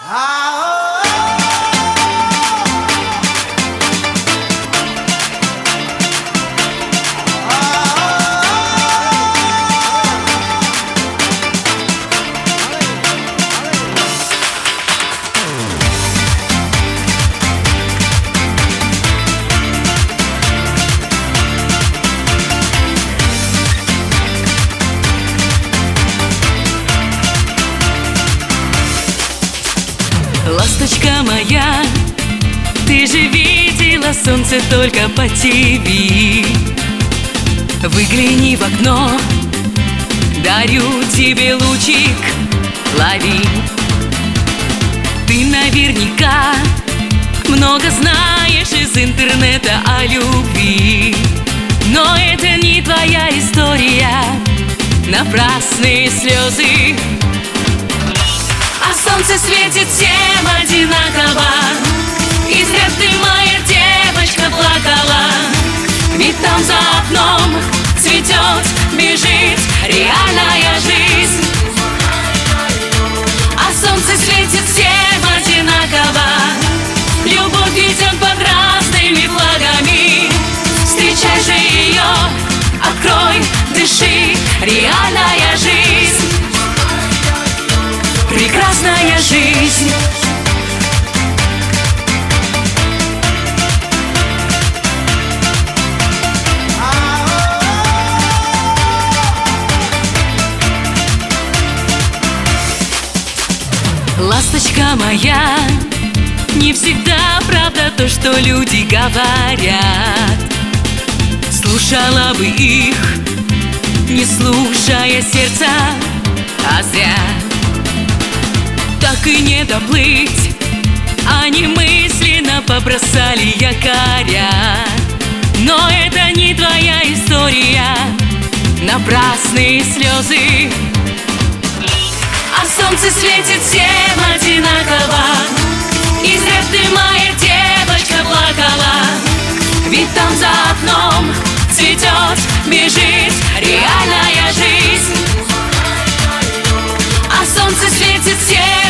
Ласточка моя, ты же видела солнце только по ТВ. Выгляни в окно, дарю тебе лучик, лови. Ты наверняка много знаешь из интернета о любви, но это не твоя история, напрасные слезы. А солнце светит всем одинаково, и зря ты, моя девочка, плакала. Ведь там за окном цветет, бежит реальная жизнь. А солнце светит всем одинаково, любовь идет под разными флагами. Встречай же ее, открой, дыши, реальная жизнь. Прекрасная жизнь. Ласточка моя, не всегда правда то, что люди говорят. Слушала бы их, не слушая сердца, а зря. Так и не доплыть, они мысленно побросали якоря. Но это не твоя история, напрасные слезы. А солнце светит всем одинаково, и зря ты, моя девочка, плакала. Ведь там за окном цветет, бежит реальная жизнь. А солнце светит всем